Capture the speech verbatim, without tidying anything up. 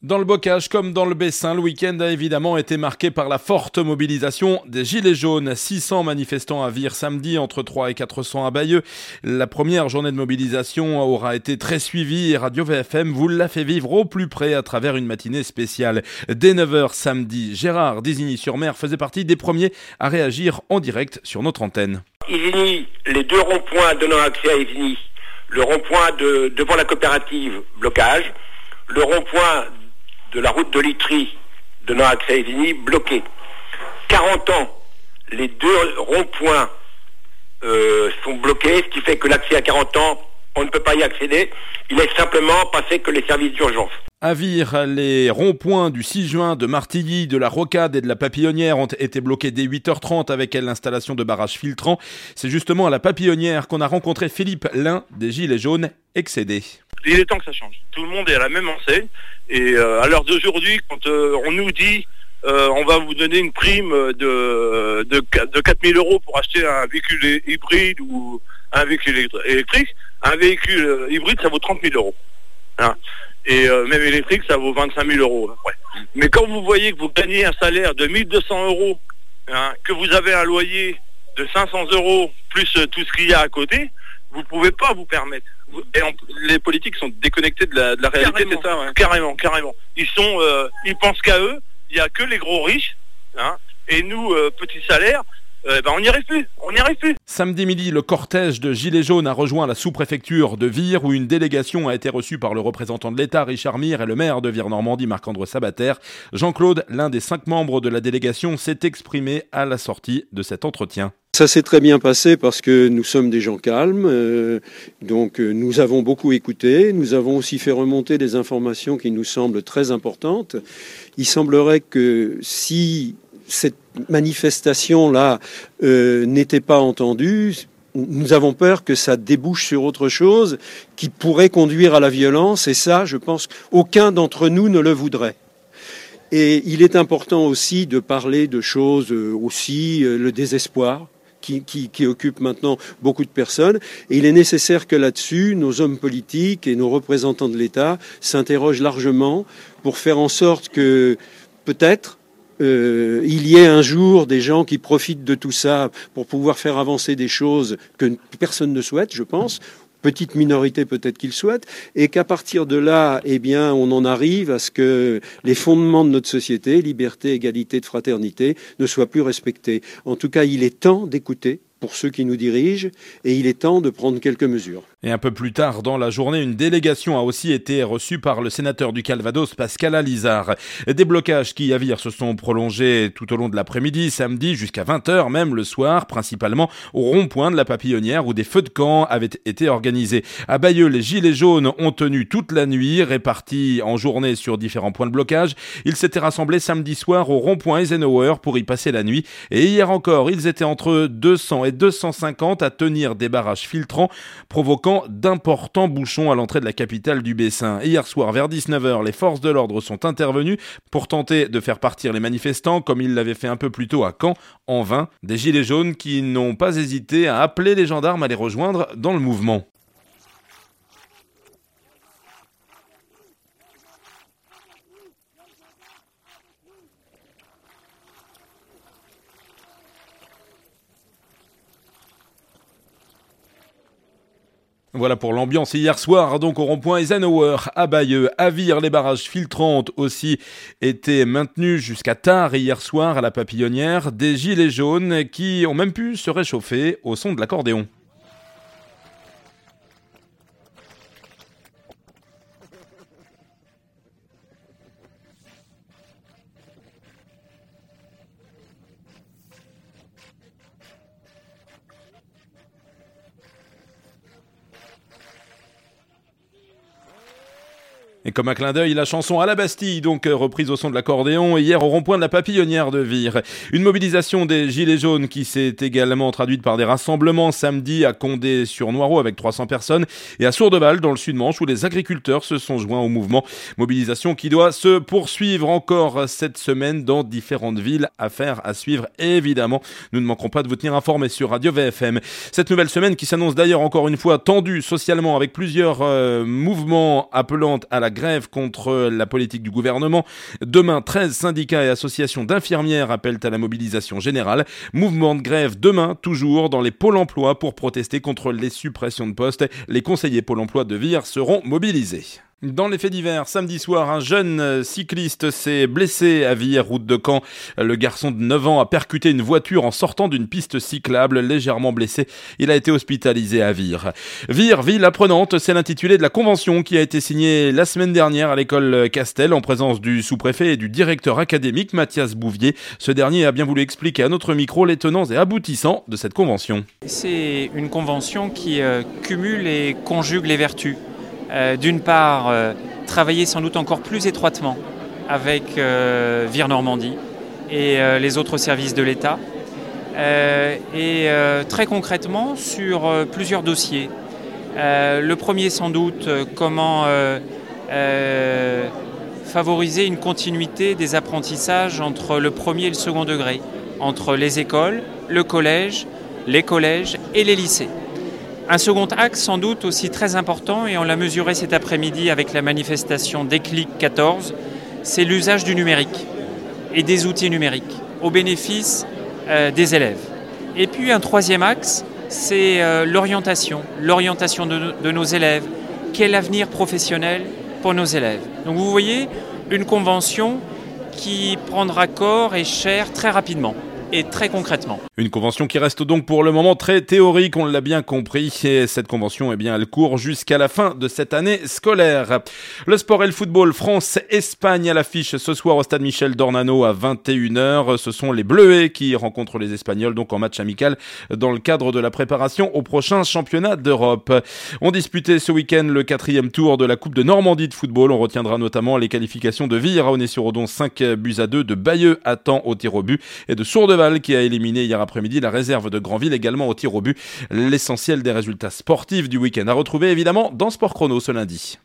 Dans le Bocage comme dans le Bessin, le week-end a évidemment été marqué par la forte mobilisation des Gilets jaunes. six cents manifestants à Vire samedi, entre trois et quatre cents à Bayeux. La première journée de mobilisation aura été très suivie et Radio V F M vous l'a fait vivre au plus près à travers une matinée spéciale. Dès neuf heures samedi, Gérard d'Isigny-sur-Mer faisait partie des premiers à réagir en direct sur notre antenne. Isigny, les deux ronds-points donnant accès à Isigny, le rond-point de, devant la coopérative, blocage, le rond-point de la route de Litry donnant accès à Isigny, bloqué. quarante ans, les deux ronds-points euh, sont bloqués, ce qui fait que l'accès à quarante ans, on ne peut pas y accéder. Il est simplement passé que les services d'urgence. À Vire, les ronds-points du six juin de Martilly, de la Rocade et de la Papillonnière ont été bloqués dès huit heures trente avec l'installation de barrages filtrants. C'est justement à la Papillonnière qu'on a rencontré Philippe, l'un des Gilets jaunes excédés. Il est temps que ça change. Tout le monde est à la même enseigne. Et euh, à l'heure d'aujourd'hui, quand euh, on nous dit euh, on va vous donner une prime de, de, de quatre mille euros pour acheter un véhicule hybride ou un véhicule électrique, un véhicule hybride, ça vaut trente mille euros. Hein. Et euh, même électrique, ça vaut vingt-cinq mille euros. Ouais. Mais quand vous voyez que vous gagnez un salaire de mille deux cents euros, hein, que vous avez un loyer de cinq cents euros, plus euh, tout ce qu'il y a à côté, vous ne pouvez pas vous permettre. Et on, les politiques sont déconnectés de la, de la réalité, carrément. C'est ça, ouais. Carrément, carrément. Ils sont, euh, ils pensent qu'à eux. Il y a que les gros riches, hein, et nous, euh, petits salaires, euh, ben on n'y arrive plus. On n'y arrive plus. Samedi midi, le cortège de Gilets jaunes a rejoint la sous-préfecture de Vire, où une délégation a été reçue par le représentant de l'État, Richard Mire, et le maire de Vire-Normandie, Marc-André Sabater. Jean-Claude, l'un des cinq membres de la délégation, s'est exprimé à la sortie de cet entretien. Ça s'est très bien passé parce que nous sommes des gens calmes, euh, donc euh, nous avons beaucoup écouté, nous avons aussi fait remonter des informations qui nous semblent très importantes. Il semblerait que si cette manifestation-là euh, n'était pas entendue, nous avons peur que ça débouche sur autre chose qui pourrait conduire à la violence, et ça, je pense qu'aucun d'entre nous ne le voudrait. Et il est important aussi de parler de choses euh, aussi, euh, le désespoir, Qui, qui, qui occupe maintenant beaucoup de personnes. Et il est nécessaire que là-dessus, nos hommes politiques et nos représentants de l'État s'interrogent largement pour faire en sorte que peut-être euh, il y ait un jour des gens qui profitent de tout ça pour pouvoir faire avancer des choses que personne ne souhaite, je pense. Petite minorité peut-être qu'ils souhaitent, et qu'à partir de là, eh bien, on en arrive à ce que les fondements de notre société, liberté, égalité, de fraternité, ne soient plus respectés. En tout cas, il est temps d'écouter pour ceux qui nous dirigent, et il est temps de prendre quelques mesures. Et un peu plus tard dans la journée, une délégation a aussi été reçue par le sénateur du Calvados, Pascal Alizard. Des blocages qui, à Vire, se sont prolongés tout au long de l'après-midi, samedi, jusqu'à vingt heures, même le soir, principalement au rond-point de la Papillonnière, où des feux de camp avaient été organisés. À Bayeux, les Gilets jaunes ont tenu toute la nuit, répartis en journée sur différents points de blocage. Ils s'étaient rassemblés samedi soir au rond-point Eisenhower pour y passer la nuit. Et hier encore, ils étaient entre deux cents et deux cent cinquante à tenir des barrages filtrants, provoquant d'importants bouchons à l'entrée de la capitale du Bessin. Et hier soir, vers dix-neuf heures, les forces de l'ordre sont intervenues pour tenter de faire partir les manifestants, comme ils l'avaient fait un peu plus tôt à Caen, en vain. Des Gilets jaunes qui n'ont pas hésité à appeler les gendarmes à les rejoindre dans le mouvement. Voilà pour l'ambiance hier soir, donc au rond-point Eisenhower à Bayeux. À Vire, les barrages filtrants ont aussi été maintenus jusqu'à tard hier soir à la Papillonnière. Des Gilets jaunes qui ont même pu se réchauffer au son de l'accordéon. Et comme un clin d'œil, la chanson à la Bastille, donc reprise au son de l'accordéon, hier au rond-point de la Papillonnière de Vire. Une mobilisation des Gilets jaunes qui s'est également traduite par des rassemblements samedi à Condé-sur-Noireau avec trois cents personnes et à Sourdeval dans le Sud-Manche où les agriculteurs se sont joints au mouvement. Mobilisation qui doit se poursuivre encore cette semaine dans différentes villes. Affaire à suivre évidemment. Nous ne manquerons pas de vous tenir informés sur Radio V F M. Cette nouvelle semaine qui s'annonce d'ailleurs encore une fois tendue socialement avec plusieurs euh, mouvements appelant à la grève contre la politique du gouvernement. Demain, treize syndicats et associations d'infirmières appellent à la mobilisation générale. Mouvement de grève demain, toujours dans les pôles emploi pour protester contre les suppressions de postes. Les conseillers Pôle emploi de Vire seront mobilisés. Dans les faits divers, samedi soir, un jeune cycliste s'est blessé à Vire, route de Caen. Le garçon de neuf ans a percuté une voiture en sortant d'une piste cyclable, légèrement blessé. Il a été hospitalisé à Vire. Vire, ville apprenante, c'est l'intitulé de la convention qui a été signée la semaine dernière à l'école Castel en présence du sous-préfet et du directeur académique Mathias Bouvier. Ce dernier a bien voulu expliquer à notre micro les tenants et aboutissants de cette convention. C'est une convention qui euh, cumule et conjugue les vertus. Euh, d'une part, euh, travailler sans doute encore plus étroitement avec euh, Vire Normandie et euh, les autres services de l'État, euh, et euh, très concrètement sur euh, plusieurs dossiers. Euh, le premier sans doute, euh, comment euh, euh, favoriser une continuité des apprentissages entre le premier et le second degré, entre les écoles, le collège, les collèges et les lycées. Un second axe sans doute aussi très important, et on l'a mesuré cet après-midi avec la manifestation Déclic quatorze, c'est l'usage du numérique et des outils numériques au bénéfice euh, des élèves. Et puis un troisième axe, c'est euh, l'orientation, l'orientation de, de nos élèves. Quel avenir professionnel pour nos élèves? Donc vous voyez, une convention qui prendra corps et chair très rapidement et très concrètement. Une convention qui reste donc pour le moment très théorique, on l'a bien compris, et cette convention, eh bien, elle court jusqu'à la fin de cette année scolaire. Le sport et le football, France-Espagne à l'affiche ce soir au stade Michel Dornano à vingt et une heures. Ce sont les Bleuets qui rencontrent les Espagnols, donc en match amical dans le cadre de la préparation au prochain championnat d'Europe. On disputait ce week-end le quatrième tour de la Coupe de Normandie de football. On retiendra notamment les qualifications de Vire à Aulnay-sur-Odon, cinq buts à deux, de Bayeux à Caen au tir au but et de Sourdeval qui a éliminé hier après-midi la réserve de Granville également au tir au but. L'essentiel des résultats sportifs du week-end à retrouver évidemment dans Sport Chrono ce lundi.